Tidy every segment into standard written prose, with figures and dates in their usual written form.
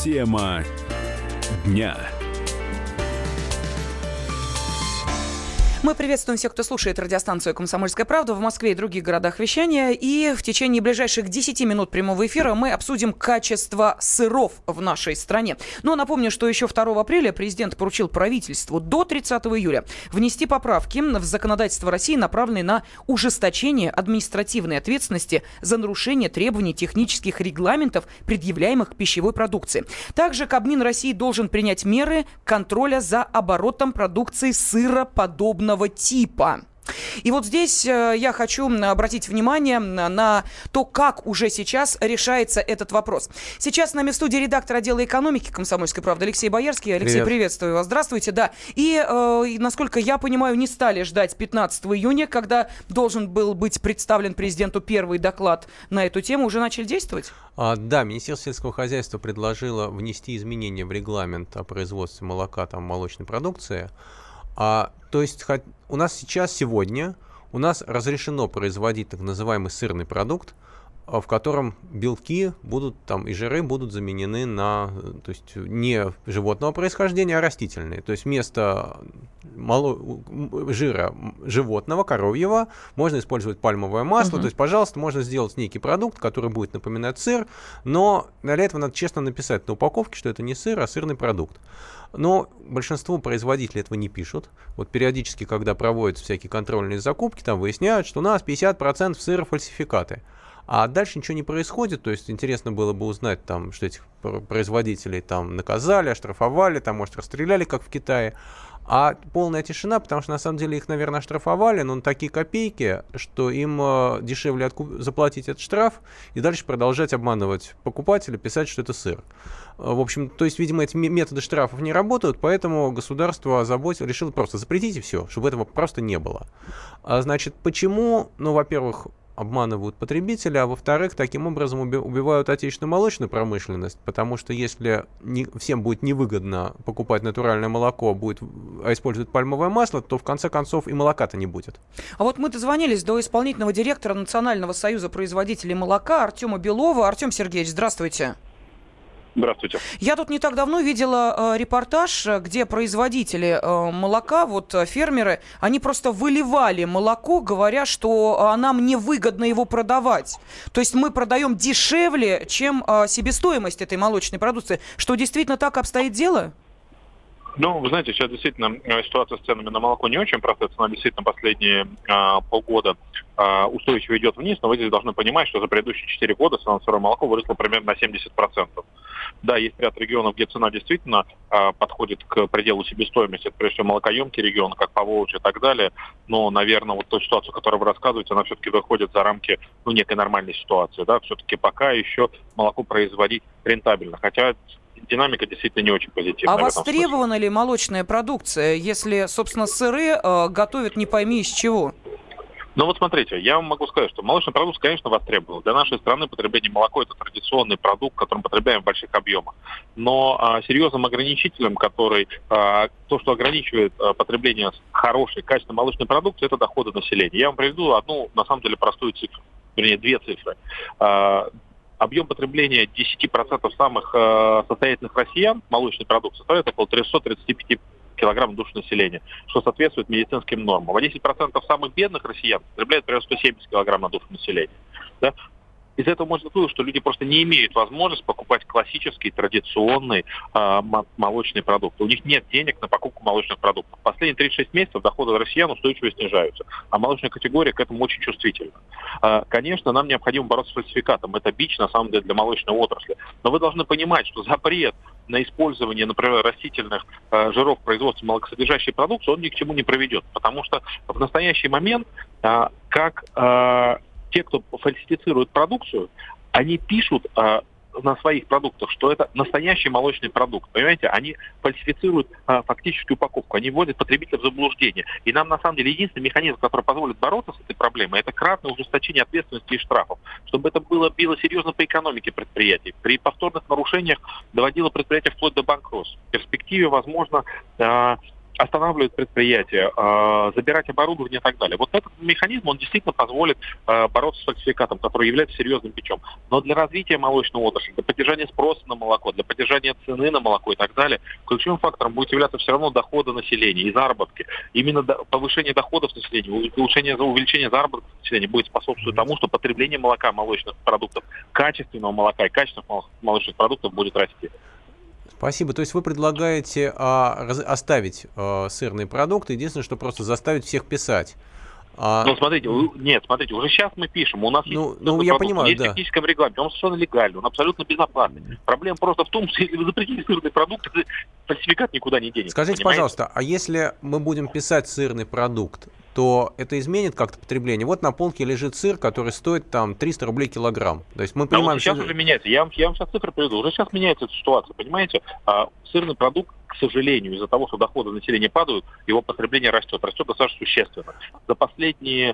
Тема дня. Мы приветствуем всех, кто слушает радиостанцию «Комсомольская правда» в Москве и других городах вещания. И в течение ближайших 10 минут прямого эфира мы обсудим качество сыров в нашей стране. Но напомню, что еще 2 апреля президент поручил правительству до 30 июля внести поправки в законодательство России, направленные на ужесточение административной ответственности за нарушение требований технических регламентов, предъявляемых к пищевой продукции. Также Кабмин России должен принять меры контроля за оборотом продукции сыроподобного типа. И вот здесь я хочу обратить внимание на то, как уже сейчас решается этот вопрос. Сейчас с нами в студии редактор отдела экономики «Комсомольской правды» Алексей Боярский. Алексей, приветствую вас. Здравствуйте. Да. И, насколько я понимаю, не стали ждать 15 июня, когда должен был быть представлен президенту первый доклад на эту тему. Уже начали действовать? Да, Министерство сельского хозяйства предложило внести изменения в регламент о производстве молока, молочной продукции. То есть у нас сегодня разрешено производить так называемый сырный продукт, в котором белки и жиры будут заменены то есть не животного происхождения, а растительные. То есть вместо жира животного, коровьего, можно использовать пальмовое масло. То есть, пожалуйста, можно сделать некий продукт, который будет напоминать сыр, но для этого надо честно написать на упаковке, что это не сыр, а сырный продукт. Но большинство производителей этого не пишут. Вот периодически, когда проводятся всякие контрольные закупки, выясняют, что у нас 50% сыра фальсификаты. А дальше ничего не происходит. То есть интересно было бы узнать, что этих производителей наказали, оштрафовали, может, расстреляли, как в Китае. А полная тишина, потому что на самом деле их, наверное, оштрафовали, но на такие копейки, что им дешевле заплатить этот штраф и дальше продолжать обманывать покупателя, писать, что это сыр. В общем, то есть, видимо, эти методы штрафов не работают, поэтому государство решило просто запретить и все, чтобы этого просто не было. Значит, почему? Во-первых, обманывают потребителя, а во-вторых, таким образом убивают отечественную молочную промышленность, потому что если всем будет невыгодно покупать натуральное молоко, а использовать пальмовое масло, то в конце концов и молока-то не будет. А вот мы дозвонились до исполнительного директора Национального союза производителей молока Артема Белова. Артем Сергеевич, здравствуйте. Здравствуйте. Я тут не так давно видела репортаж, где производители молока, фермеры, они просто выливали молоко, говоря, что нам невыгодно его продавать. То есть мы продаем дешевле, чем себестоимость этой молочной продукции. Что, действительно так обстоит дело? Вы знаете, сейчас действительно ситуация с ценами на молоко не очень простая. Цена действительно последние полгода устойчиво идет вниз, но вы здесь должны понимать, что за предыдущие 4 года цена на сырое молоко выросла примерно на 70%. Да, есть ряд регионов, где цена действительно подходит к пределу себестоимости. Это, прежде всего, молокоемкие регионы, как Поволжье и так далее. Но, наверное, ту ситуацию, которую вы рассказываете, она все-таки выходит за рамки некой нормальной ситуации. Да? Все-таки пока еще молоко производить рентабельно. Хотя динамика действительно не очень позитивная. А востребована ли молочная продукция, если, собственно, сыры готовят не пойми из чего? Смотрите, я вам могу сказать, что молочная продукция, конечно, востребована. Для нашей страны потребление молока – это традиционный продукт, который мы потребляем в больших объемах. Но серьезным ограничителем, то, что ограничивает потребление хорошей, качественной молочной продукции, это доходы населения. Я вам приведу одну, на самом деле, простую цифру, вернее, две цифры. Объем потребления 10% самых состоятельных россиян молочной продукции составляет около 335 килограмм душ населения, что соответствует медицинским нормам. А 10% самых бедных россиян потребляют примерно 170 килограмм на душу населения. Да? Из этого можно вывод, что люди просто не имеют возможности покупать классические, традиционные молочные продукты. У них нет денег на покупку молочных продуктов. В последние 36 месяцев доходы россиян устойчиво снижаются, а молочная категория к этому очень чувствительна. Конечно, нам необходимо бороться с фальсификатом. Это бич, на самом деле, для молочной отрасли. Но вы должны понимать, что запрет на использование, например, растительных жиров в производстве молокосодержащей продукции, он ни к чему не приведет. Потому что в настоящий момент, те, кто фальсифицирует продукцию, они пишут на своих продуктах, что это настоящий молочный продукт. Понимаете, они фальсифицируют фактически упаковку, они вводят потребителя в заблуждение. И нам, на самом деле, единственный механизм, который позволит бороться с этой проблемой, это кратное ужесточение ответственности и штрафов, чтобы это било серьезно по экономике предприятий. При повторных нарушениях доводило предприятие вплоть до банкротства. В перспективе, возможно, останавливать предприятие, забирать оборудование и так далее. Вот этот механизм, он действительно позволит бороться с фальсификатом, который является серьезным бичом. Но для развития молочной отрасли, для поддержания спроса на молоко, для поддержания цены на молоко и так далее, ключевым фактором будет являться все равно доходы населения и заработки. Именно повышение доходов населения, увеличение заработков населения будет способствовать тому, что потребление молока, молочных продуктов, качественного молока и качественных молочных продуктов будет расти. Спасибо. То есть вы предлагаете оставить сырные продукты, единственное, что просто заставить всех писать. Ну, смотрите, уже сейчас мы пишем, у нас есть я понимаю, есть в техническом регламенте, он совершенно легальный, он абсолютно безопасный. Проблема просто в том, что если вы запретите сырный продукт, фальсификат никуда не денется. Скажите, понимаете? пожалуйста, а если мы будем писать сырный продукт, то это изменит как-то потребление? Вот на полке лежит сыр, который стоит там 300 рублей килограмм. То есть мы понимаем, сейчас уже меняется. Я вам сейчас цифры приведу. Уже сейчас меняется эта ситуация, понимаете? Сырный продукт, к сожалению, из-за того, что доходы населения падают, его потребление растет достаточно существенно. За последние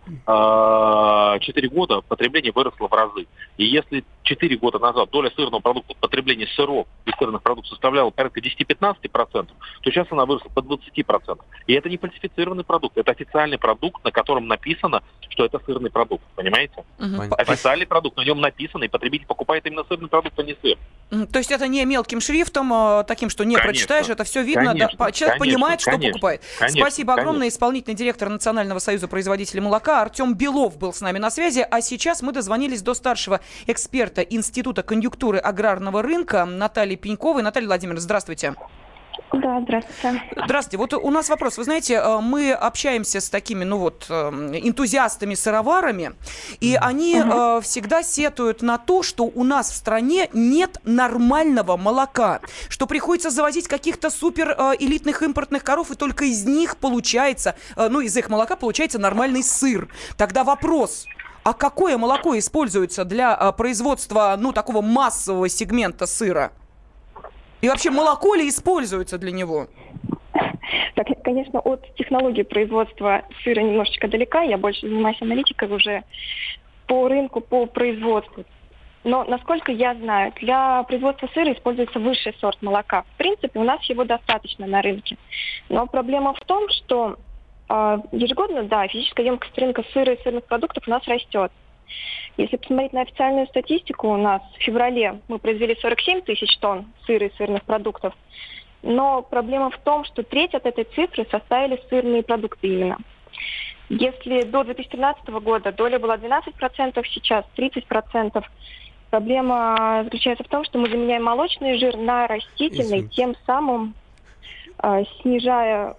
4 года потребление выросло в разы. И если 4 года назад доля сырного продукта в потреблении сыров и сырных продуктов составляла порядка 10-15%, то сейчас она выросла до 20%. И это не фальсифицированный продукт, это официальный продукт, на котором написано, что это сырный продукт, понимаете? Официальный продукт, на нем написано, и потребитель покупает именно сырный продукт, а не сыр. То есть это не мелким шрифтом, таким, что не прочитаешь, это все видно, человек понимает, что покупает. Спасибо огромное. Исполнительный директор Национального союза производителей молока Артем Белов был с нами на связи, а сейчас мы дозвонились до старшего эксперта Института конъюнктуры аграрного рынка Натальи Пеньковой. Наталья Владимировна, здравствуйте. Да, здравствуйте. Здравствуйте. Вот у нас вопрос. Вы знаете, мы общаемся с такими, энтузиастами-сыроварами, и они всегда сетуют на то, что у нас в стране нет нормального молока, что приходится завозить каких-то супер элитных импортных коров, и только из них получается, из их молока получается нормальный сыр. Тогда вопрос. А какое молоко используется для производства, такого массового сегмента сыра? И вообще, молоко ли используется для него? Так, конечно, от технологии производства сыра немножечко далека. Я больше занимаюсь аналитикой уже по рынку, по производству. Но, насколько я знаю, для производства сыра используется высший сорт молока. В принципе, у нас его достаточно на рынке. Но проблема в том, что ежегодно, физическая емкость рынка сыра и сырных продуктов у нас растет. Если посмотреть на официальную статистику, у нас в феврале мы произвели 47 тысяч тонн сыра и сырных продуктов. Но проблема в том, что треть от этой цифры составили сырные продукты именно. Если до 2013 года доля была 12%, сейчас 30%. Проблема заключается в том, что мы заменяем молочный жир на растительный, тем самым снижая,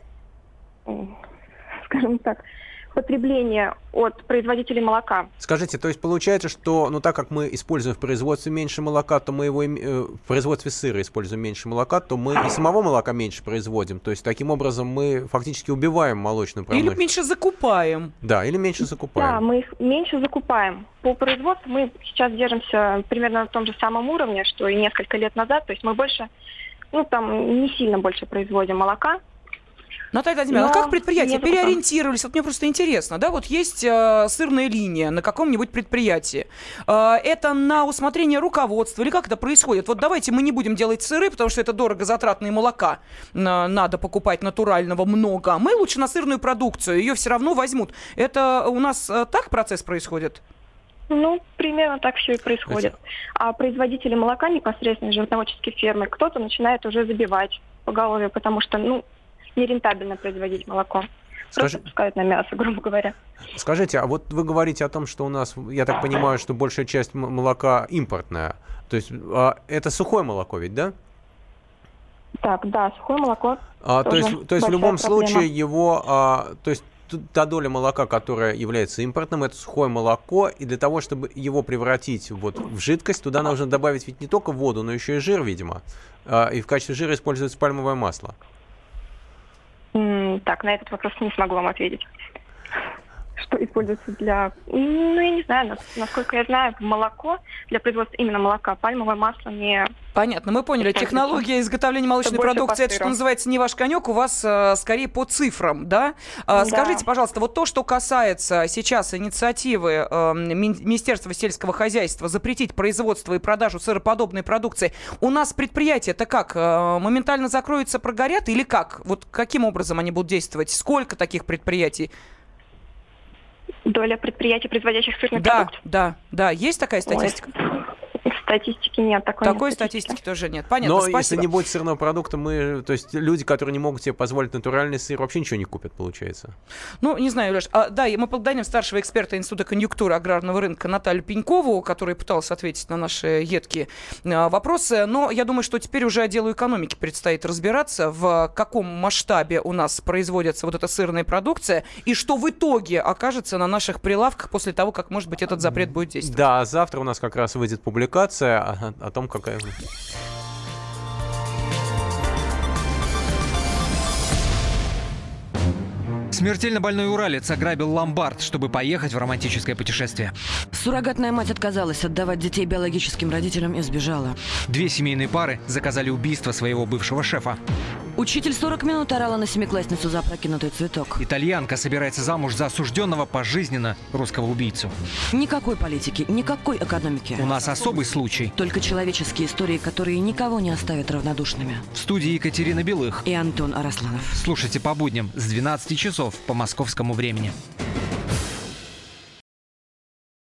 скажем так, потребление от производителей молока. Скажите, то есть получается, что, так как мы используем в производстве меньше молока, то мы его в производстве сыра используем меньше молока, то мы и самого молока меньше производим. То есть таким образом мы фактически убиваем молочную промышленность. Или меньше закупаем. Да, или меньше закупаем. Да, мы их меньше закупаем. По производству мы сейчас держимся примерно на том же самом уровне, что и несколько лет назад. То есть мы больше, не сильно больше производим молока. Наталья Владимировна, а как предприятия переориентировались? Вот мне просто интересно, вот есть сырная линия на каком-нибудь предприятии. Это на усмотрение руководства или как это происходит? Вот давайте мы не будем делать сыры, потому что это дорого, затратно, и молока надо покупать натурального много. Мы лучше на сырную продукцию, ее все равно возьмут. Это у нас так процесс происходит? Примерно так все и происходит. А производители молока, непосредственно животноводческие фермы, кто-то начинает уже забивать поголовье, потому что, нерентабельно производить молоко. Просто пускают на мясо, грубо говоря. Скажите, а вот вы говорите о том, что у нас, я так понимаю, что большая часть молока импортная. То есть это сухое молоко ведь, да? Так, да, сухое молоко. То есть в любом случае та доля молока, которая является импортным, это сухое молоко, и для того, чтобы его превратить в жидкость, туда нужно добавить ведь не только воду, но еще и жир, видимо. И в качестве жира используется пальмовое масло. Так, на этот вопрос не смогу вам ответить. что используется для... Ну, я не знаю, насколько я знаю, молоко, для производства именно молока, пальмовое масло не... Понятно, мы поняли. Технология изготовления молочной продукции, это, что называется, не ваш конек, у вас скорее по цифрам, да? Да. Скажите, пожалуйста, вот то, что касается сейчас инициативы Министерства сельского хозяйства запретить производство и продажу сыроподобной продукции, у нас предприятия-то как? Моментально закроются, прогорят или как? Вот каким образом они будут действовать? Сколько таких предприятий? Доля предприятий, производящих сырный продукт? Да. Есть такая статистика? Статистики нет. Такой статистики тоже нет. Понятно, Но спасибо. если не будет сырного продукта, то есть люди, которые не могут себе позволить натуральный сыр, вообще ничего не купят, получается. Ну, не знаю, Леш. Да, и мы поблагодарим старшего эксперта Института конъюнктуры аграрного рынка Наталью Пенькову, которая пыталась ответить на наши едкие вопросы. Но я думаю, что теперь уже отделу экономики предстоит разбираться, в каком масштабе у нас производится вот эта сырная продукция, и что в итоге окажется на наших прилавках после того, как, может быть, этот запрет будет действовать. Да, завтра у нас как раз выйдет публикация о том, какая... Смертельно больной уралец ограбил ломбард, чтобы поехать в романтическое путешествие. Суррогатная мать отказалась отдавать детей биологическим родителям и сбежала. 2 семейные пары заказали убийство своего бывшего шефа. Учитель 40 минут орала на семиклассницу за опрокинутый цветок. Итальянка собирается замуж за осужденного пожизненно русского убийцу. Никакой политики, никакой экономики. У нас особый случай. Только человеческие истории, которые никого не оставят равнодушными. В студии Екатерина Белых И Антон Арасланов. Слушайте по будням с 12 часов по московскому времени.